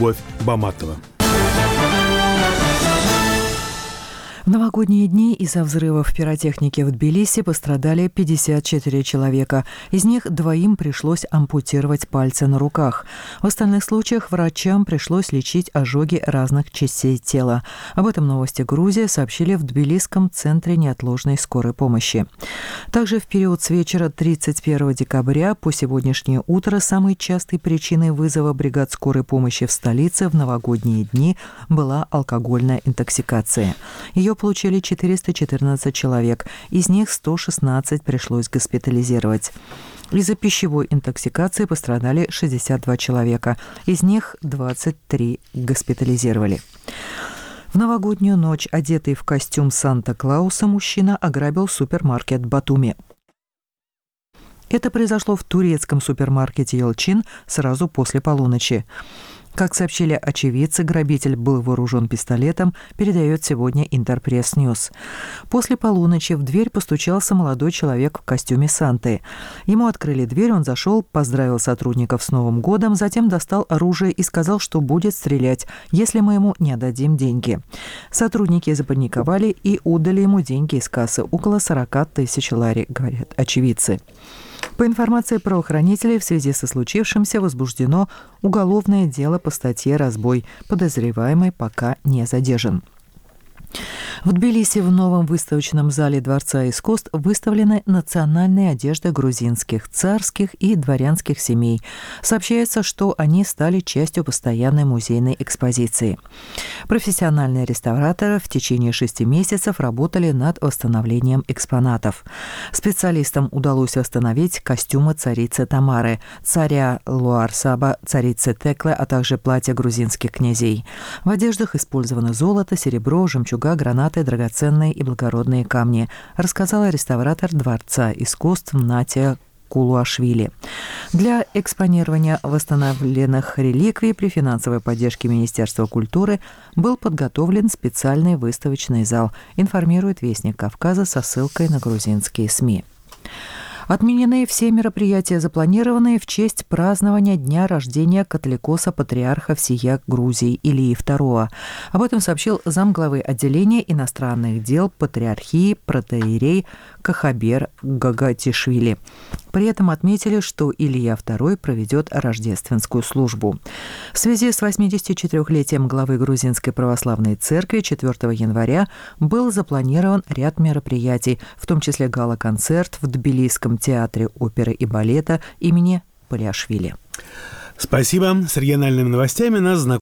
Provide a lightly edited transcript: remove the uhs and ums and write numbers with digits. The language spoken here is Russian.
Любовь Баматова. В новогодние дни из-за взрывов пиротехники в Тбилиси пострадали 54 человека. Из них 2 пришлось ампутировать пальцы на руках. В остальных случаях врачам пришлось лечить ожоги разных частей тела. Об этом «Новости Грузии» сообщили в Тбилисском центре неотложной скорой помощи. Также в период с вечера 31 декабря по сегодняшнее утро самой частой причиной вызова бригад скорой помощи в столице в новогодние дни была алкогольная интоксикация. Ее получили 414 человек, из них 116 пришлось госпитализировать. Из-за пищевой интоксикации пострадали 62 человека, из них 23 госпитализировали. В новогоднюю ночь, одетый в костюм Санта-Клауса, мужчина ограбил супермаркет Батуми. Это произошло в турецком супермаркете Yalçın сразу после полуночи. Как сообщили очевидцы, грабитель был вооружен пистолетом, передает сегодня Интерпресс Ньюс. После полуночи в дверь постучался молодой человек в костюме Санты. Ему открыли дверь, он зашел, поздравил сотрудников с Новым годом, затем достал оружие и сказал, что будет стрелять, если мы ему не отдадим деньги. Сотрудники запаниковали и отдали ему деньги из кассы, около 40 тысяч лари, говорят очевидцы. По информации правоохранителей, в связи со случившимся возбуждено уголовное дело по статье «Разбой». Подозреваемый пока не задержан. В Тбилиси в новом выставочном зале Дворца искусств выставлены национальные одежды грузинских, царских и дворянских семей. Сообщается, что они стали частью постоянной музейной экспозиции. Профессиональные реставраторы в течение 6 месяцев работали над восстановлением экспонатов. Специалистам удалось восстановить костюмы царицы Тамары, царя Луарсаба, царицы Теклы, а также платья грузинских князей. В одеждах использовано золото, серебро, жемчуга, гранаты, драгоценные и благородные камни, рассказала реставратор Дворца искусств Натя Кулуашвили. Для экспонирования восстановленных реликвий при финансовой поддержке Министерства культуры был подготовлен специальный выставочный зал, информирует Вестник Кавказа со ссылкой на грузинские СМИ. Отменены все мероприятия, запланированные в честь празднования дня рождения католикоса-патриарха всея Грузии Илии II. Об этом сообщил замглавы отделения иностранных дел патриархии протоиерей Кахабер Гагатишвили. При этом отметили, что Илья II проведет рождественскую службу. В связи с 84-летием главы Грузинской православной церкви 4 января был запланирован ряд мероприятий, в том числе гала-концерт в Тбилисском театре оперы и балета имени Палиашвили. Спасибо. С региональными новостями нас знакомит